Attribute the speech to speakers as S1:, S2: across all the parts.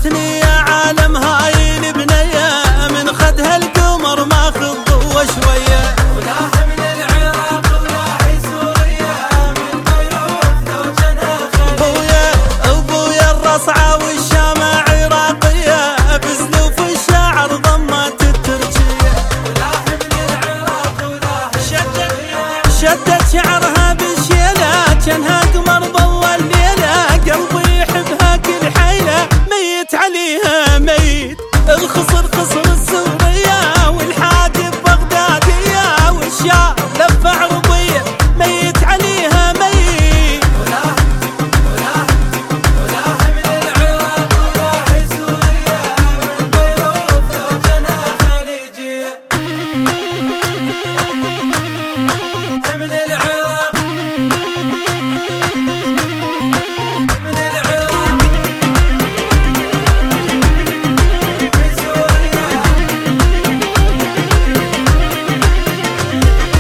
S1: شدتني يا عالم هاي البنية، من خدها القمر ماخذ ضوى شوية.
S2: ولاح من العراق ولاحي سوريا، من بيروت زوجنا خليجية.
S1: ابويا الرصعة والشام عراقية، بزلوف الشعر ضمت التركية.
S2: ولاح من العراق ولاحي
S1: شدت شعرها بالشيلة، جنها قمر ضوى الليلة، قلبي يحبها كل حيلة، ميت عليها ميت. الخصر خصر السورية، والحاجب بغدادية، والشام لفة عربية، ميت عليها ميت.
S2: ولاح من العراق ولاحي سوريا، من بيروت زوجنا خليجية. من العراق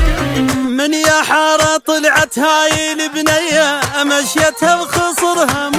S1: من يا حارة طلعت هاي البنية، مشيتها بخصرها